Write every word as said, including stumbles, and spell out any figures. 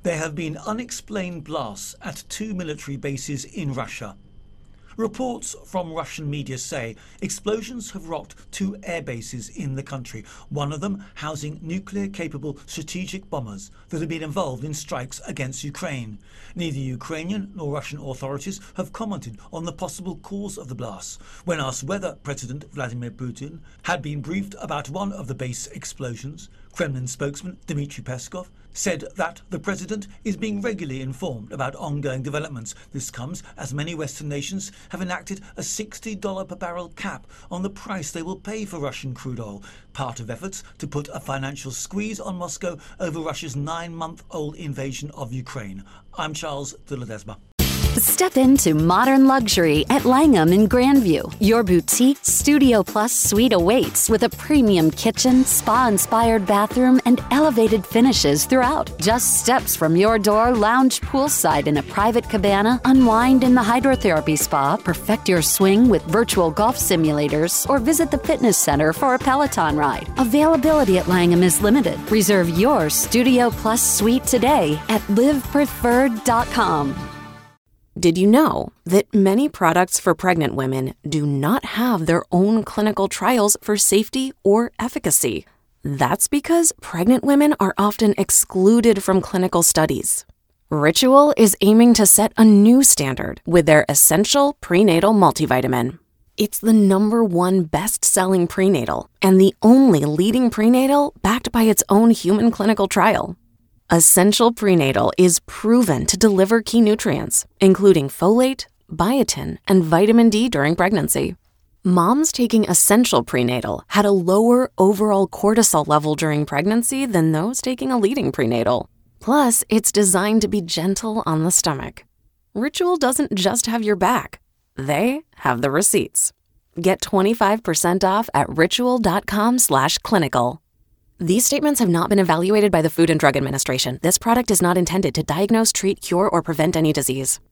There have been unexplained blasts at two military bases in Russia. Reports from Russian media say explosions have rocked two air bases in the country, one of them housing nuclear-capable strategic bombers that have been involved in strikes against Ukraine. Neither Ukrainian nor Russian authorities have commented on the possible cause of the blasts. When asked whether President Vladimir Putin had been briefed about one of the base explosions, Kremlin spokesman Dmitry Peskov said that the president is being regularly informed about ongoing developments. This comes as many Western nations have enacted a sixty dollars per barrel cap on the price they will pay for Russian crude oil, part of efforts to put a financial squeeze on Moscow over Russia's nine-month-old invasion of Ukraine. I'm Charles de Ledesma. Step into modern luxury at Langham in Grandview. Your boutique Studio Plus suite awaits with a premium kitchen, spa-inspired bathroom, and elevated finishes throughout. Just steps from your door, lounge poolside in a private cabana, unwind in the hydrotherapy spa, perfect your swing with virtual golf simulators, or visit the fitness center for a Peloton ride. Availability at Langham is limited. Reserve your Studio Plus suite today at live preferred dot com. Did you know that many products for pregnant women do not have their own clinical trials for safety or efficacy? That's because pregnant women are often excluded from clinical studies. Ritual is aiming to set a new standard with their Essential Prenatal Multivitamin. It's the number one best-selling prenatal and the only leading prenatal backed by its own human clinical trial. Essential Prenatal is proven to deliver key nutrients, including folate, biotin, and vitamin D during pregnancy. Moms taking Essential Prenatal had a lower overall cortisol level during pregnancy than those taking a leading prenatal. Plus, it's designed to be gentle on the stomach. Ritual doesn't just have your back. They have the receipts. Get twenty-five percent off at ritual.com slash clinical. These statements have not been evaluated by the Food and Drug Administration. This product is not intended to diagnose, treat, cure, or prevent any disease.